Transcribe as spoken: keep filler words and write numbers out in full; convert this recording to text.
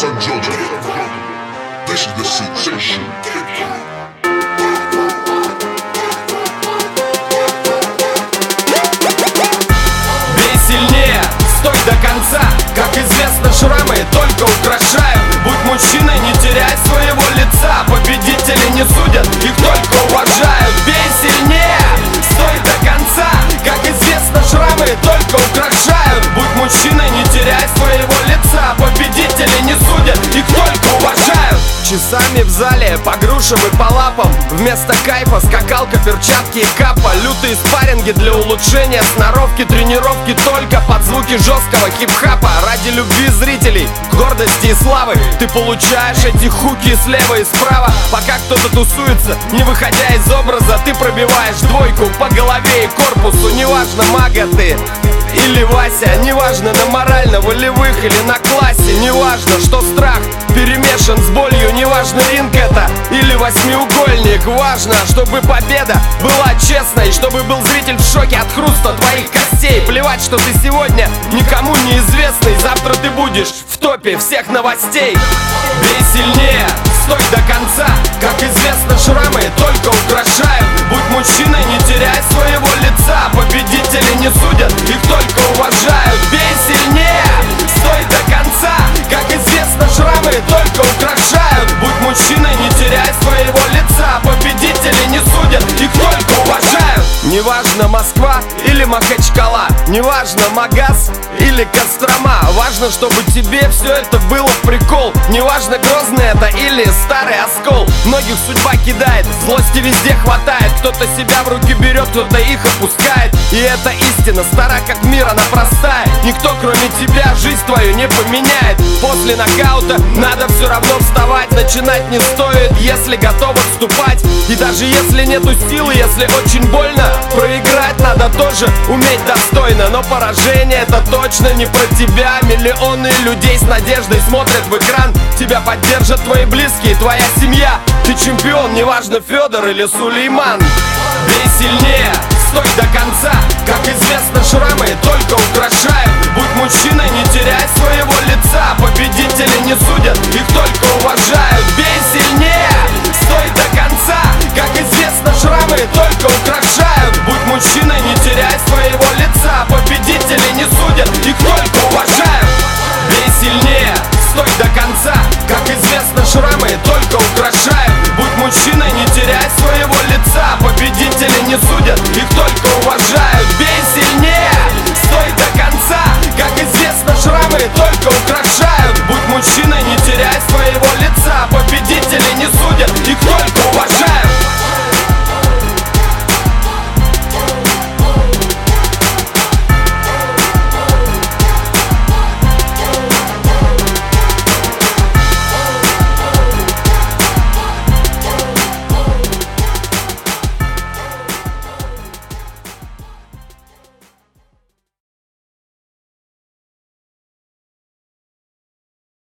and gentlemen, this is the sensation. Бей сильнее, стой до конца. Как известно, шрамы только украшают. Будь мужчиной, не теряй своего лица. Победители не судят, их только уважают. Бей сильнее, стой до конца. Как известно, шрамы только украшают. Будь мужчиной, не теряй своего лица. Победители не судят, их только уважают. Часами в зале, по грушам и по лапам. Вместо кайфа скакалка, перчатки и капа. Лютые спарринги для улучшения сноровки. Тренировки только под звуки жесткого хип-хапа. Ради любви зрителей, гордости и славы ты получаешь эти хуки слева и справа. Пока кто-то тусуется, не выходя из образа, ты пробиваешь двойку по голове и корпусу. Неважно, мага ты или Вася, неважно, на морально-волевых или на классе. Неважно, что страх перемешан с болью. Неважно, ринг это или восьмиугольник. Важно, чтобы победа была честной, чтобы был зритель в шоке от хруста твоих костей. Плевать, что ты сегодня никому не известный. Завтра ты будешь в топе всех новостей. Бей сильнее, стой до конца. Как известно, шрамы только украшают. Будь мужчиной, не теряй своего лица. Победители не судят, их только уважают. Бей сильнее, стой до конца. Как известно, шрамы только украшают. Будь мужчиной, не теряй своего лица. Победители не судят, их только уважают. Неважно, Москва или Махачкала, неважно, Магаз или Кострома. Важно, чтобы тебе все это было в прикол. Неважно, Грозный это или Старый Оскол. Многих судьба кидает, злости везде хватает. Кто-то себя в руки берет, кто-то их опускает. И это истина, стара как мир, она простая. Никто кроме тебя жизнь твою не поменяет. После нокаута надо все равно вставать. Начинать не стоит, если готов отступать. И даже если нету силы, если очень больно, проиграть надо тоже уметь достойно. Но поражение это точно не про тебя. Миллионы людей с надеждой смотрят в экран. Тебя поддержат твои близкие, твоя семья. Ты чемпион, неважно, Федор или Сулейман. Бей сильнее,